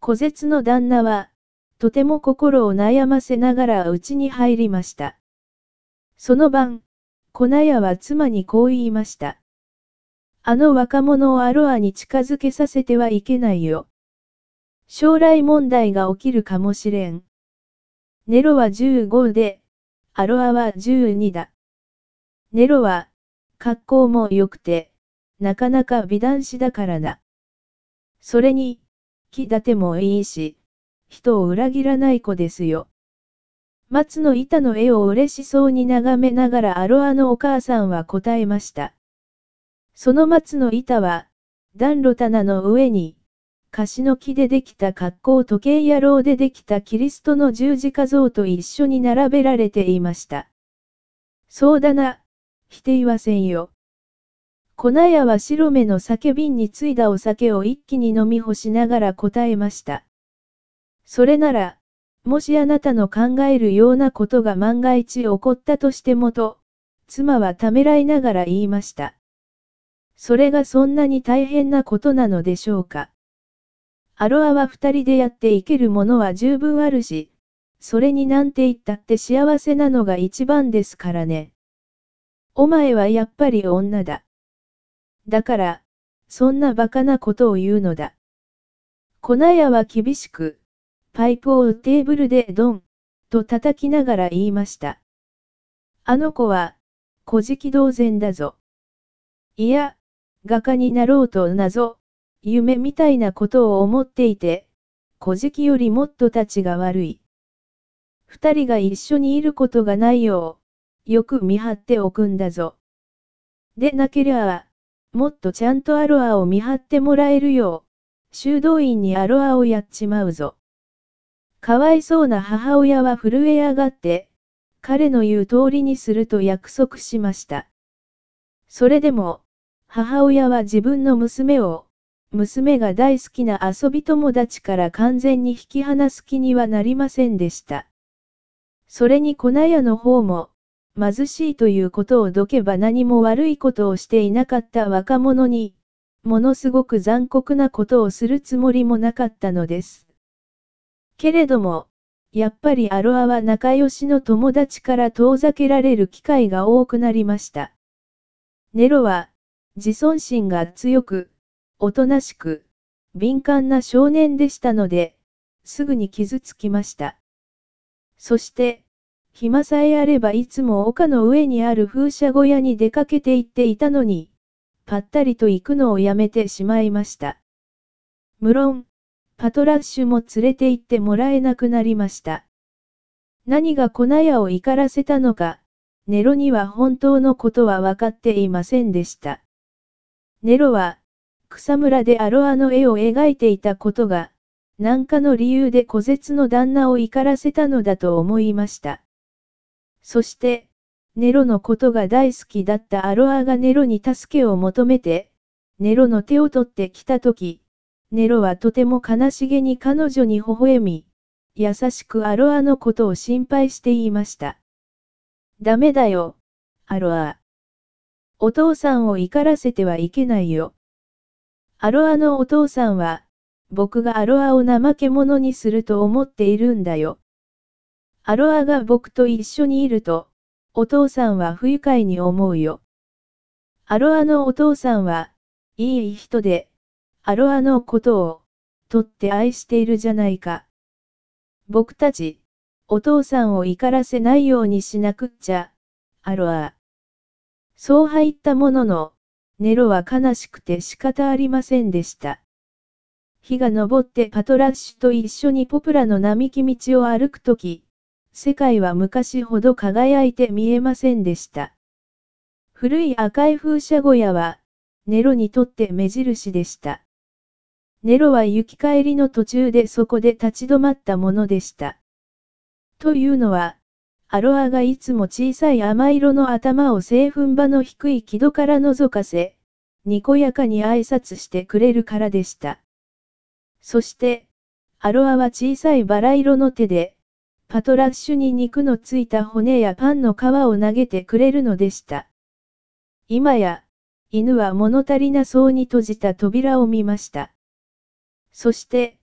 小絶の旦那は、とても心を悩ませながら家に入りました。その晩、小納屋は妻にこう言いました。あの若者をアロアに近づけさせてはいけないよ。将来問題が起きるかもしれん。ネロは15で、アロアは12だ。ネロは、格好も良くて、なかなか美男子だからな。それに、気立てもいいし、人を裏切らない子ですよ。松の板の絵を嬉しそうに眺めながらアロアのお母さんは答えました。その松の板は、暖炉棚の上に、樫の木でできた格好時計やろうでできたキリストの十字架像と一緒に並べられていました。そうだな、否定はせんよ。小納屋は白目の酒瓶についだお酒を一気に飲み干しながら答えました。それなら、もしあなたの考えるようなことが万が一起こったとしてもと、妻はためらいながら言いました。それがそんなに大変なことなのでしょうか。アロアは二人でやっていけるものは十分あるし、それになんて言ったって幸せなのが一番ですからね。お前はやっぱり女だ。だから、そんな馬鹿なことを言うのだ。小納屋は厳しく、パイプをテーブルでドン、と叩きながら言いました。あの子は、小じ同然だぞ。いや、画家になろうと謎、夢みたいなことを思っていて、小じよりもっと立ちが悪い。二人が一緒にいることがないよう、よく見張っておくんだぞ。でなけりゃもっとちゃんとアロアを見張ってもらえるよう、修道院にアロアをやっちまうぞ。かわいそうな母親は震え上がって、彼の言う通りにすると約束しました。それでも、母親は自分の娘が大好きな遊び友達から完全に引き離す気にはなりませんでした。それに小納屋の方も、貧しいということをどけば何も悪いことをしていなかった若者に、ものすごく残酷なことをするつもりもなかったのです。けれども、やっぱりアロアは仲良しの友達から遠ざけられる機会が多くなりました。ネロは、自尊心が強く、おとなしく、敏感な少年でしたので、すぐに傷つきました。そして、暇さえあればいつも丘の上にある風車小屋に出かけて行っていたのに、ぱったりと行くのをやめてしまいました。無論、パトラッシュも連れて行ってもらえなくなりました。何が小納屋を怒らせたのか、ネロには本当のことは分かっていませんでした。ネロは、草むらでアロアの絵を描いていたことが、何かの理由で小絶の旦那を怒らせたのだと思いました。そして、ネロのことが大好きだったアロアがネロに助けを求めて、ネロの手を取ってきたとき、ネロはとても悲しげに彼女に微笑み、優しくアロアのことを心配して言いました。ダメだよ、アロア。お父さんを怒らせてはいけないよ。アロアのお父さんは、僕がアロアを怠け者にすると思っているんだよ。アロアが僕と一緒にいると、お父さんは不愉快に思うよ。アロアのお父さんは、いい人で、アロアのことを、とって愛しているじゃないか。僕たち、お父さんを怒らせないようにしなくっちゃ、アロア。そう入ったものの、ネロは悲しくて仕方ありませんでした。日が昇ってパトラッシュと一緒にポプラの並木道を歩くとき、世界は昔ほど輝いて見えませんでした。古い赤い風車小屋は、ネロにとって目印でした。ネロは行き帰りの途中でそこで立ち止まったものでした。というのは、アロアがいつも小さい甘色の頭を製粉場の低い木戸から覗かせ、にこやかに挨拶してくれるからでした。そして、アロアは小さいバラ色の手で、パトラッシュに肉のついた骨やパンの皮を投げてくれるのでした。今や、犬は物足りなそうに閉じた扉を見ました。そして、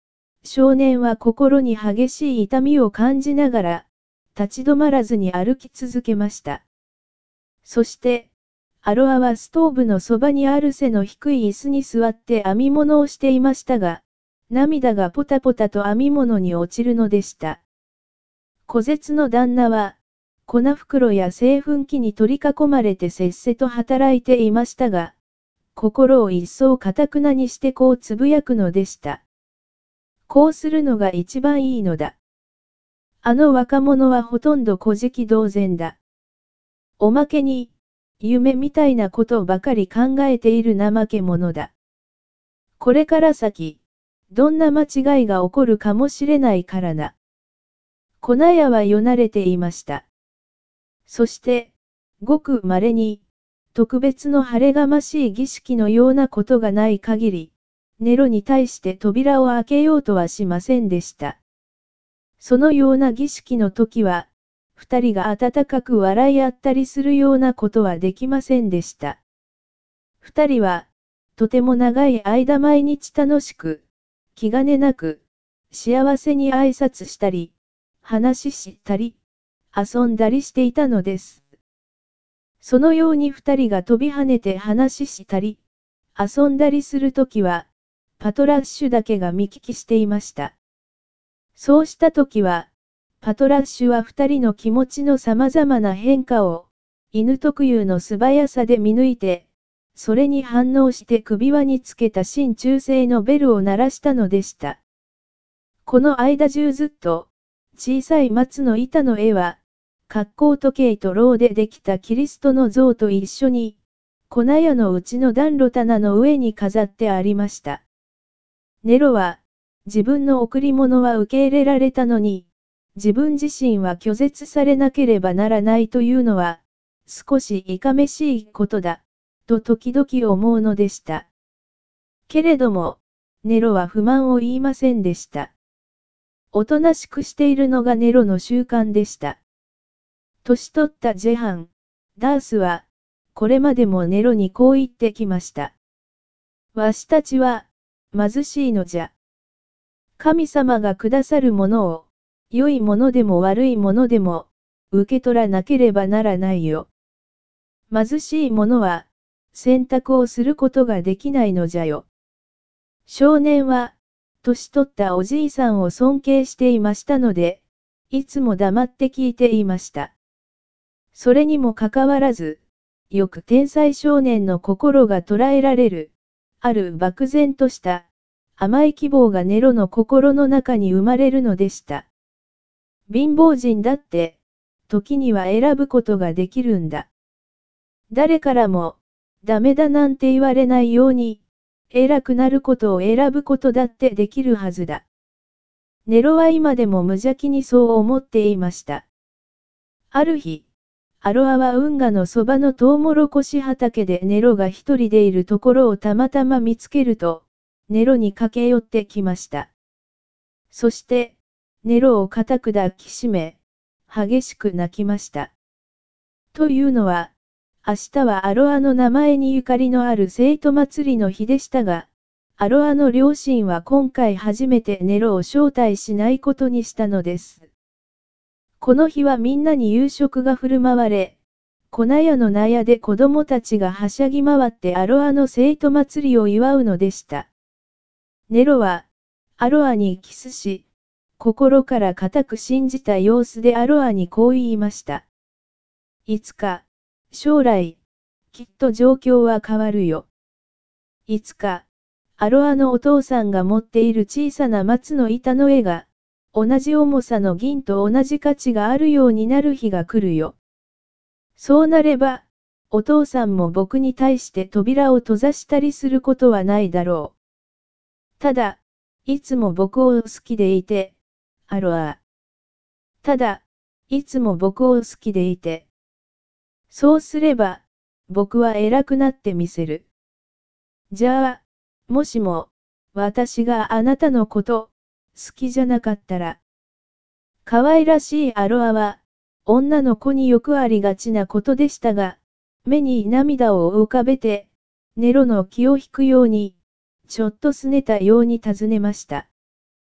少年は心に激しい痛みを感じながら、立ち止まらずに歩き続けました。そして、アロアはストーブのそばにある背の低い椅子に座って編み物をしていましたが、涙がポタポタと編み物に落ちるのでした。小絶の旦那は、粉袋や製粉機に取り囲まれてせっせと働いていましたが、心を一層堅くなにしてこうつぶやくのでした。こうするのが一番いいのだ。あの若者はほとんど小じ同然だ。おまけに、夢みたいなことばかり考えている怠け者だ。これから先、どんな間違いが起こるかもしれないからな。粉屋はよなれていました。そして、ごく稀に、特別の晴れがましい儀式のようなことがない限り、ネロに対して扉を開けようとはしませんでした。そのような儀式の時は、二人が温かく笑い合ったりするようなことはできませんでした。二人は、とても長い間毎日楽しく、気兼ねなく、幸せに挨拶したり、話したり、遊んだりしていたのです。そのように二人が飛び跳ねて話したり、遊んだりするときは、パトラッシュだけが見聞きしていました。そうしたときは、パトラッシュは二人の気持ちの様々な変化を、犬特有の素早さで見抜いて、それに反応して首輪につけた真鍮製のベルを鳴らしたのでした。この間中ずっと、小さい松の板の絵は、格好時計とろうでできたキリストの像と一緒に、粉屋のうちの暖炉棚の上に飾ってありました。ネロは、自分の贈り物は受け入れられたのに、自分自身は拒絶されなければならないというのは、少しいかめしいことだ、と時々思うのでした。けれども、ネロは不満を言いませんでした。おとなしくしているのがネロの習慣でした。年取ったジェハン、ダースは、これまでもネロにこう言ってきました。わしたちは、貧しいのじゃ。神様がくださるものを、良いものでも悪いものでも、受け取らなければならないよ。貧しい者は、選択をすることができないのじゃよ。少年は、年取ったおじいさんを尊敬していましたので、いつも黙って聞いていました。それにもかかわらず、よく天才少年の心が捉えられる、ある漠然とした甘い希望がネロの心の中に生まれるのでした。貧乏人だって、時には選ぶことができるんだ。誰からも、ダメだなんて言われないように、偉くなることを選ぶことだってできるはずだ。ネロは今でも無邪気にそう思っていました。ある日、アロアは運河のそばのトウモロコシ畑でネロが一人でいるところをたまたま見つけると、ネロに駆け寄ってきました。そして、ネロを固く抱きしめ、激しく泣きました。というのは、明日はアロアの名前にゆかりのある聖徒祭りの日でしたが、アロアの両親は今回初めてネロを招待しないことにしたのです。この日はみんなに夕食が振る舞われ、粉屋の納屋で子供たちがはしゃぎ回ってアロアの聖徒祭りを祝うのでした。ネロは、アロアにキスし、心から固く信じた様子でアロアにこう言いました。いつか、将来、きっと状況は変わるよ。いつか、アロアのお父さんが持っている小さな松の板の絵が、同じ重さの銀と同じ価値があるようになる日が来るよ。そうなれば、お父さんも僕に対して扉を閉ざしたりすることはないだろう。ただ、いつも僕を好きでいて、アロア。ただ、いつも僕を好きでいて。そうすれば、僕は偉くなってみせる。じゃあ、もしも、私があなたのこと、好きじゃなかったら。可愛らしいアロアは、女の子によくありがちなことでしたが、目に涙を浮かべて、ネロの気を引くように、ちょっと拗ねたように尋ねました。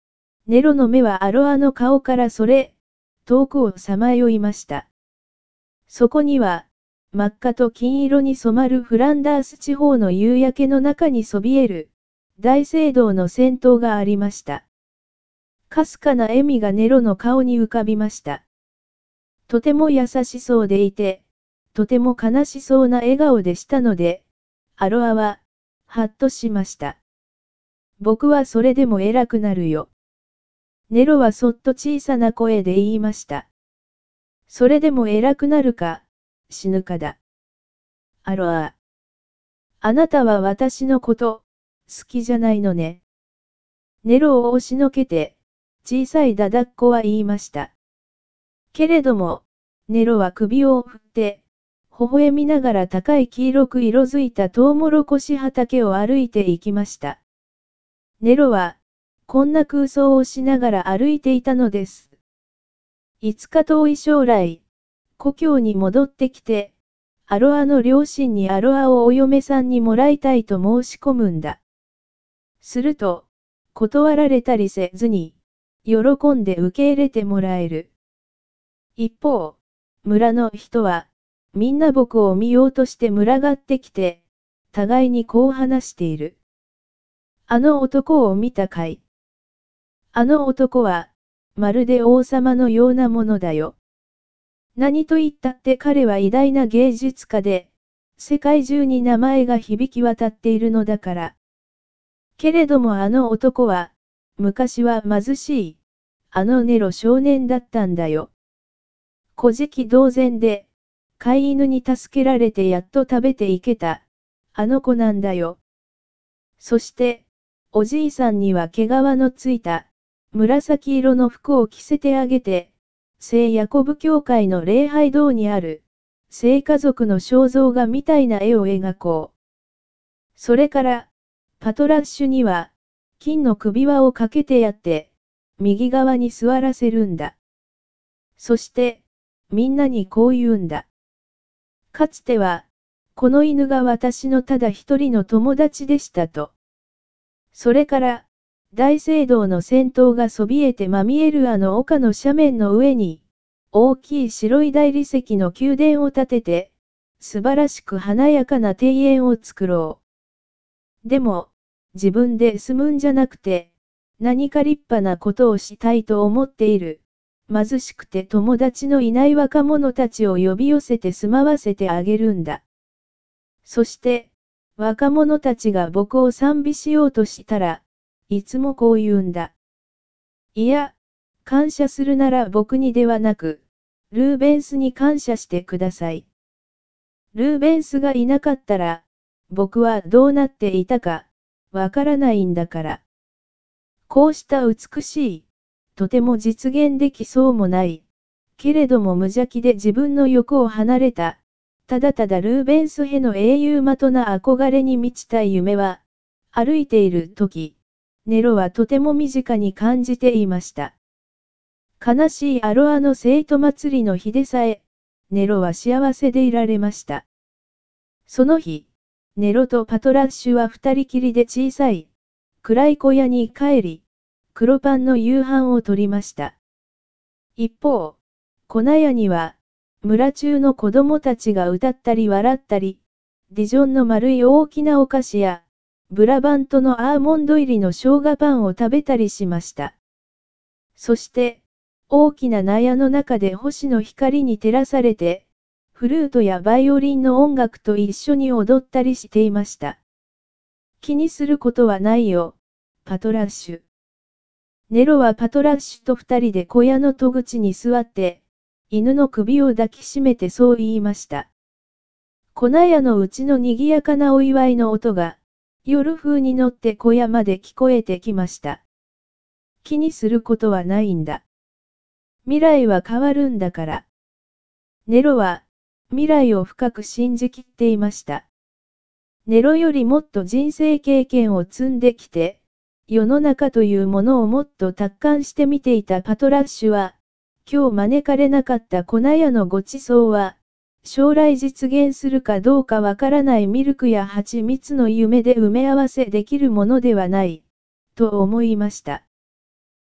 ネロの目はアロアの顔から遠くをさまよいました。そこには、真っ赤と金色に染まるフランダース地方の夕焼けの中にそびえる、大聖堂の先頭がありました。かすかな笑みがネロの顔に浮かびました。とても優しそうでいて、とても悲しそうな笑顔でしたので、アロアは、はっとしました。僕はそれでも偉くなるよ。ネロはそっと小さな声で言いました。それでも偉くなるか、死ぬかだ。アロア。あなたは私のこと、好きじゃないのね。ネロを押しのけて、小さいダダっ子は言いました。けれども、ネロは首を振って、微笑みながら高い黄色く色づいたトウモロコシ畑を歩いて行きました。ネロは、こんな空想をしながら歩いていたのです。いつか遠い将来、故郷に戻ってきて、アロアの両親にアロアをお嫁さんにもらいたいと申し込むんだ。すると、断られたりせずに、喜んで受け入れてもらえる。一方、村の人は、みんな僕を見ようとして群がってきて、互いにこう話している。あの男を見たかい？あの男は、まるで王様のようなものだよ。何と言ったって彼は偉大な芸術家で、世界中に名前が響き渡っているのだから。けれどもあの男は、昔は貧しい、あのネロ少年だったんだよ。古事記同然で、飼い犬に助けられてやっと食べていけた、あの子なんだよ。そして、おじいさんには毛皮のついた、紫色の服を着せてあげて、聖ヤコブ教会の礼拝堂にある、聖家族の肖像画みたいな絵を描こう。それから、パトラッシュには、金の首輪をかけてやって、右側に座らせるんだ。そして、みんなにこう言うんだ。かつては、この犬が私のただ一人の友達でしたと。それから、大聖堂の先頭がそびえてまみえるあの丘の斜面の上に、大きい白い大理石の宮殿を建てて、素晴らしく華やかな庭園を作ろう。でも、自分で住むんじゃなくて、何か立派なことをしたいと思っている。貧しくて友達のいない若者たちを呼び寄せて住まわせてあげるんだ。そして、若者たちが僕を賛美しようとしたら、いつもこう言うんだ。いや、感謝するなら僕にではなく、ルーベンスに感謝してください。ルーベンスがいなかったら、僕はどうなっていたか、わからないんだから。こうした美しい、とても実現できそうもない、けれども無邪気で自分の欲を離れた、ただただルーベンスへの英雄的な憧れに満ちた夢は、歩いている時、ネロはとても身近に感じていました。悲しいアロアの生徒祭りの日でさえ、ネロは幸せでいられました。その日、ネロとパトラッシュは二人きりで小さい、暗い小屋に帰り、黒パンの夕飯を取りました。一方、粉屋には、村中の子供たちが歌ったり笑ったり、ディジョンの丸い大きなお菓子や、ブラバントのアーモンド入りの生姜パンを食べたりしました。そして、大きな納屋の中で星の光に照らされて、フルートやバイオリンの音楽と一緒に踊ったりしていました。気にすることはないよ、パトラッシュ。ネロはパトラッシュと二人で小屋の戸口に座って、犬の首を抱きしめてそう言いました。粉屋のうちの賑やかなお祝いの音が、夜風に乗って小屋まで聞こえてきました。気にすることはないんだ。未来は変わるんだから。ネロは、未来を深く信じきっていました。ネロよりもっと人生経験を積んできて、世の中というものをもっと達観して見ていたパトラッシュは、今日招かれなかった粉屋のご馳走は、将来実現するかどうかわからないミルクや蜂蜜の夢で埋め合わせできるものではない、と思いました。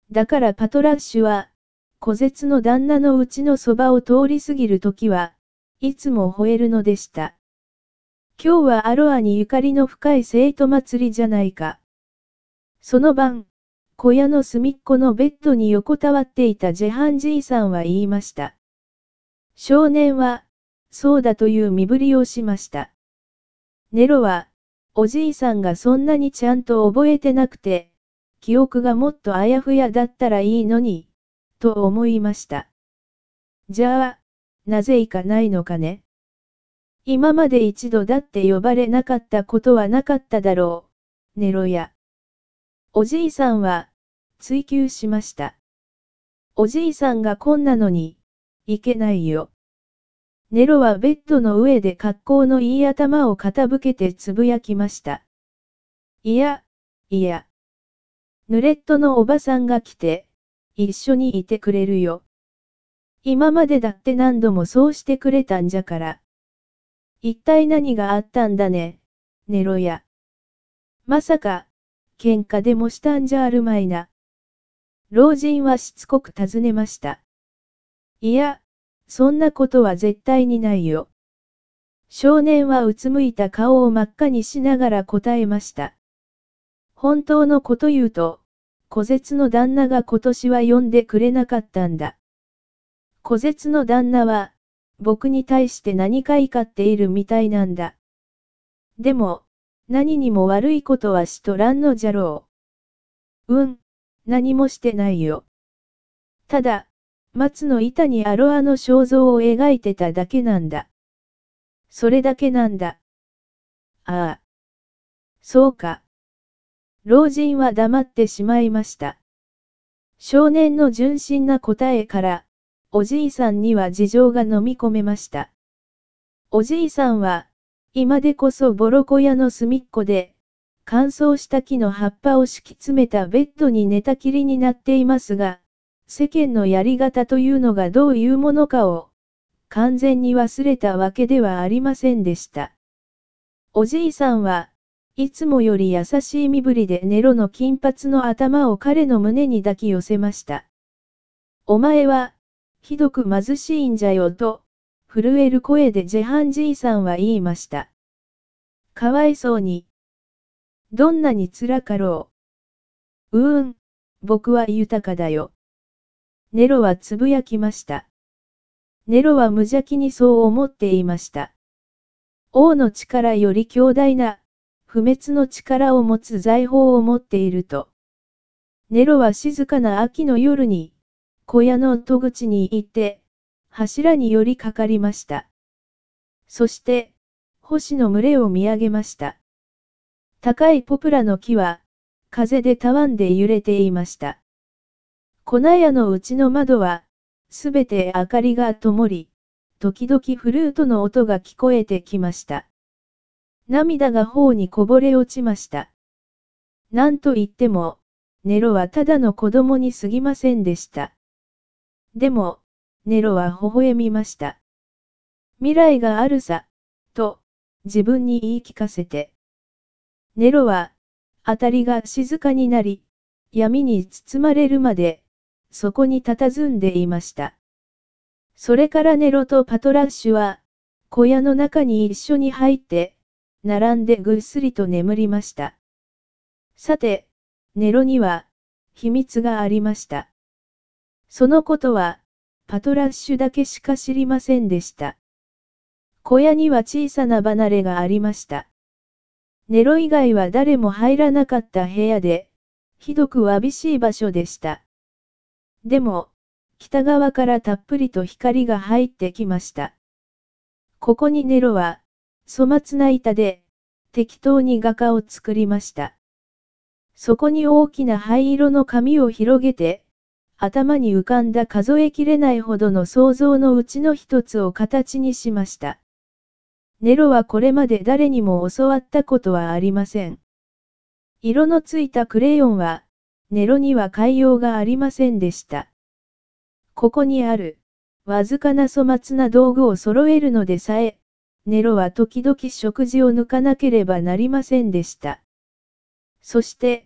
だからパトラッシュは、小絶の旦那のうちのそばを通り過ぎるときは、いつも吠えるのでした。今日はアロアにゆかりの深い生徒祭りじゃないか。その晩、小屋の隅っこのベッドに横たわっていたジェハンじいさんは言いました。少年は、そうだという身振りをしました。ネロは、おじいさんがそんなにちゃんと覚えてなくて、記憶がもっとあやふやだったらいいのに、と思いました。じゃあ、なぜ行かないのかね。今まで一度だって呼ばれなかったことはなかっただろう、ネロや。おじいさんは、追求しました。おじいさんがこんなのに、いけないよ。ネロはベッドの上で格好のいい頭を傾けてつぶやきました。いや、いや。ヌレットのおばさんが来て、一緒にいてくれるよ。今までだって何度もそうしてくれたんじゃから。一体何があったんだね、ネロや。まさか、喧嘩でもしたんじゃあるまいな。老人はしつこく尋ねました。いや、そんなことは絶対にないよ。少年はうつむいた顔を真っ赤にしながら答えました。本当のこと言うと、小絶の旦那が今年は呼んでくれなかったんだ。小絶の旦那は、僕に対して何か怒っているみたいなんだ。でも、何にも悪いことはしとらんのじゃろう。何もしてないよ。ただ、松の板にアロアの肖像を描いてただけなんだ。それだけなんだ。ああ。そうか。老人は黙ってしまいました。少年の純真な答えから、おじいさんには事情が飲み込めました。おじいさんは、今でこそボロ小屋の隅っこで、乾燥した木の葉っぱを敷き詰めたベッドに寝たきりになっていますが、世間のやり方というのがどういうものかを、完全に忘れたわけではありませんでした。おじいさんは、いつもより優しい身振りでネロの金髪の頭を彼の胸に抱き寄せました。お前は、ひどく貧しいんじゃよと、震える声でジェハンじいさんは言いました。かわいそうに。どんなに辛かろう。僕は豊かだよ。ネロはつぶやきました。ネロは無邪気にそう思っていました。王の力より強大な、不滅の力を持つ財宝を持っていると。ネロは静かな秋の夜に、小屋の戸口に行って、柱に寄りかかりました。そして、星の群れを見上げました。高いポプラの木は、風でたわんで揺れていました。粉屋のうちの窓は、すべて明かりが灯り、時々フルートの音が聞こえてきました。涙が頬にこぼれ落ちました。なんと言っても、ネロはただの子供に過ぎませんでした。でも、ネロは微笑みました。未来があるさ、と、自分に言い聞かせて。ネロは、あたりが静かになり、闇に包まれるまで、そこに佇んでいました。それからネロとパトラッシュは、小屋の中に一緒に入って、並んでぐっすりと眠りました。さて、ネロには、秘密がありました。そのことは、パトラッシュだけしか知りませんでした。小屋には小さな離れがありました。ネロ以外は誰も入らなかった部屋で、ひどくわびしい場所でした。でも、北側からたっぷりと光が入ってきました。ここにネロは、粗末な板で、適当に画家を作りました。そこに大きな灰色の紙を広げて、頭に浮かんだ数えきれないほどの想像のうちの一つを形にしました。ネロはこれまで誰にも教わったことはありません。色のついたクレヨンは、ネロには買いようがありませんでした。ここにある、わずかな粗末な道具を揃えるのでさえ、ネロは時々食事を抜かなければなりませんでした。そして、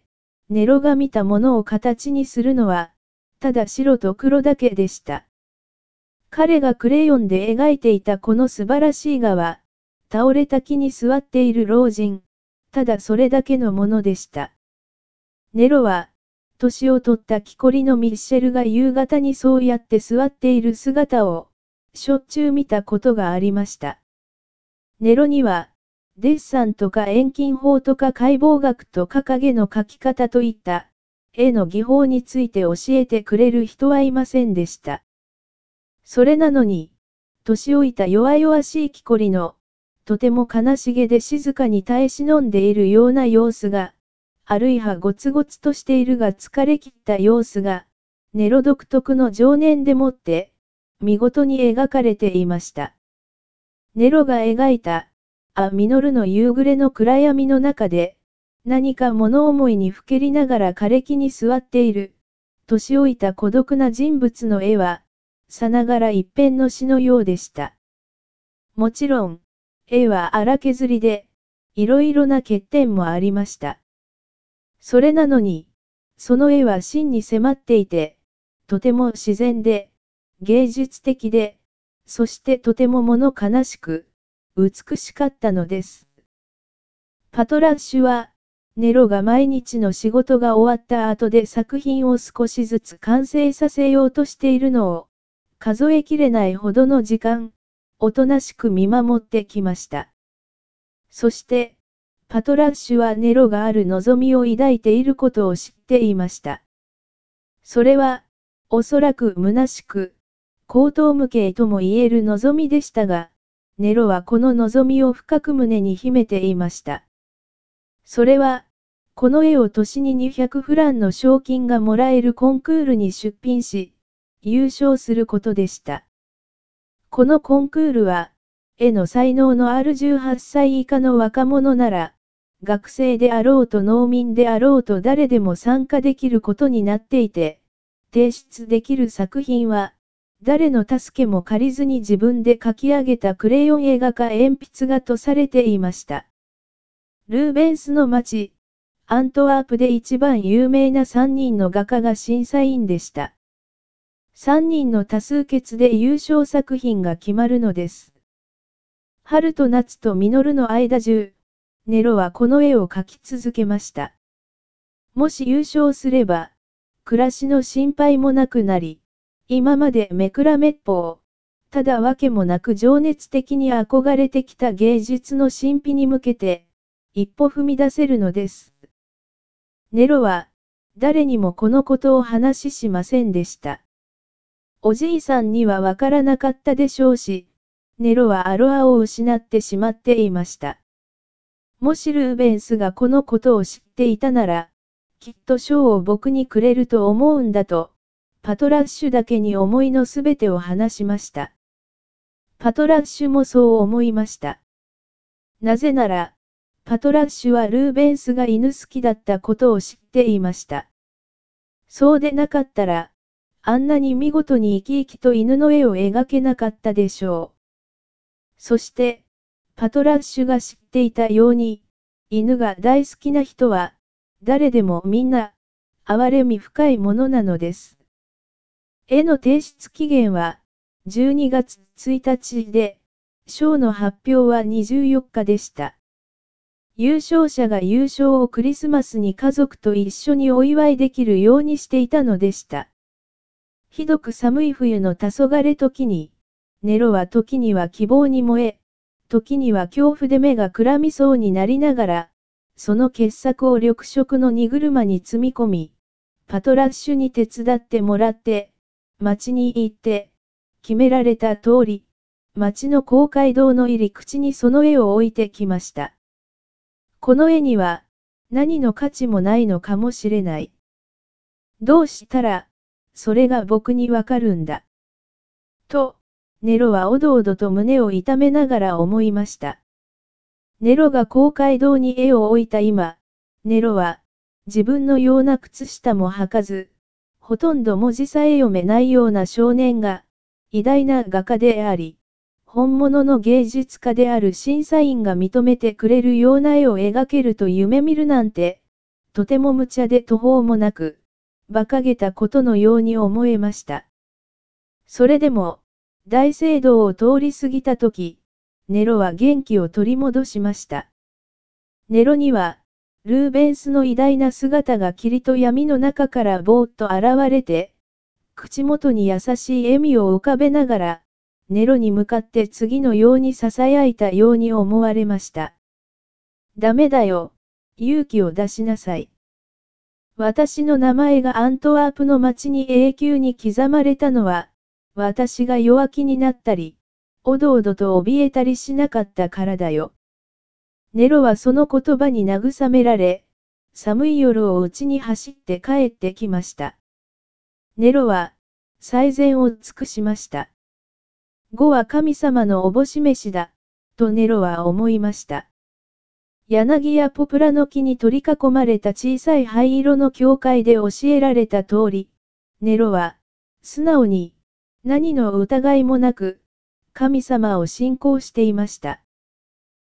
ネロが見たものを形にするのは、ただ白と黒だけでした。彼がクレヨンで描いていたこの素晴らしい画は、倒れた木に座っている老人、ただそれだけのものでした。ネロは、年を取った木こりのミッシェルが夕方にそうやって座っている姿を、しょっちゅう見たことがありました。ネロには、デッサンとか遠近法とか解剖学とか影の描き方といった、絵の技法について教えてくれる人はいませんでした。それなのに、年老いた弱々しい木こりの、とても悲しげで静かに耐え忍んでいるような様子が、あるいはゴツゴツとしているが疲れ切った様子が、ネロ独特の情念でもって、見事に描かれていました。ネロが描いた、実の夕暮れの暗闇の中で、何か物思いにふけりながら枯れ木に座っている、年老いた孤独な人物の絵は、さながら一片の詩のようでした。もちろん、絵は荒削りで、いろいろな欠点もありました。それなのに、その絵は真に迫っていて、とても自然で、芸術的で、そしてとても物悲しく、美しかったのです。パトラッシュは、ネロが毎日の仕事が終わった後で作品を少しずつ完成させようとしているのを、数えきれないほどの時間、おとなしく見守ってきました。そして、パトラッシュはネロがある望みを抱いていることを知っていました。それは、おそらく虚しく、荒唐無稽とも言える望みでしたが、ネロはこの望みを深く胸に秘めていました。それは、この絵を年に200フランの賞金がもらえるコンクールに出品し、優勝することでした。このコンクールは、絵の才能のある18歳以下の若者なら、学生であろうと農民であろうと誰でも参加できることになっていて、提出できる作品は、誰の助けも借りずに自分で描き上げたクレヨン絵画か鉛筆画とされていました。ルーベンスの町、アントワープで一番有名な3人の画家が審査員でした。3人の多数決で優勝作品が決まるのです。春と夏と実の間中、ネロはこの絵を描き続けました。もし優勝すれば、暮らしの心配もなくなり、今までめくらめっぽう、ただわけもなく情熱的に憧れてきた芸術の神秘に向けて、一歩踏み出せるのです。ネロは、誰にもこのことを話しませんでした。おじいさんにはわからなかったでしょうし、ネロはアロアを失ってしまっていました。もしルーベンスがこのことを知っていたなら、きっと賞を僕にくれると思うんだと、パトラッシュだけに思いのすべてを話しました。パトラッシュもそう思いました。なぜなら、パトラッシュはルーベンスが犬好きだったことを知っていました。そうでなかったら、あんなに見事に生き生きと犬の絵を描けなかったでしょう。そして、パトラッシュが知っていたように、犬が大好きな人は、誰でもみんな、哀れみ深いものなのです。絵の提出期限は、12月1日で、賞の発表は24日でした。優勝者が優勝をクリスマスに家族と一緒にお祝いできるようにしていたのでした。ひどく寒い冬の黄昏時に、ネロは時には希望に燃え、時には恐怖で目がくらみそうになりながら、その傑作を緑色の荷車に積み込み、パトラッシュに手伝ってもらって、町に行って、決められた通り、町の公会堂の入り口にその絵を置いてきました。この絵には、何の価値もないのかもしれない。どうしたら、それが僕にわかるんだ。と、ネロはおどおどと胸を痛めながら思いました。ネロが公会堂に絵を置いた今、ネロは、自分のような靴下も履かず、ほとんど文字さえ読めないような少年が、偉大な画家であり、本物の芸術家である審査員が認めてくれるような絵を描けると夢見るなんて、 とても無茶で途方もなく、馬鹿げたことのように思えました。それでも、大聖堂を通り過ぎたとき、ネロは元気を取り戻しました。ネロには、ルーベンスの偉大な姿が霧と闇の中からぼーっと現れて、口元に優しい笑みを浮かべながら、ネロに向かって次のように囁いたように思われました。ダメだよ、勇気を出しなさい。私の名前がアントワープの街に永久に刻まれたのは、私が弱気になったり、おどおどと怯えたりしなかったからだよ。ネロはその言葉に慰められ、寒い夜を家に走って帰ってきました。ネロは、最善を尽くしました。呉は神様のおぼし飯だ、とネロは思いました。柳やポプラの木に取り囲まれた小さい灰色の教会で教えられた通り、ネロは、素直に、何の疑いもなく、神様を信仰していました。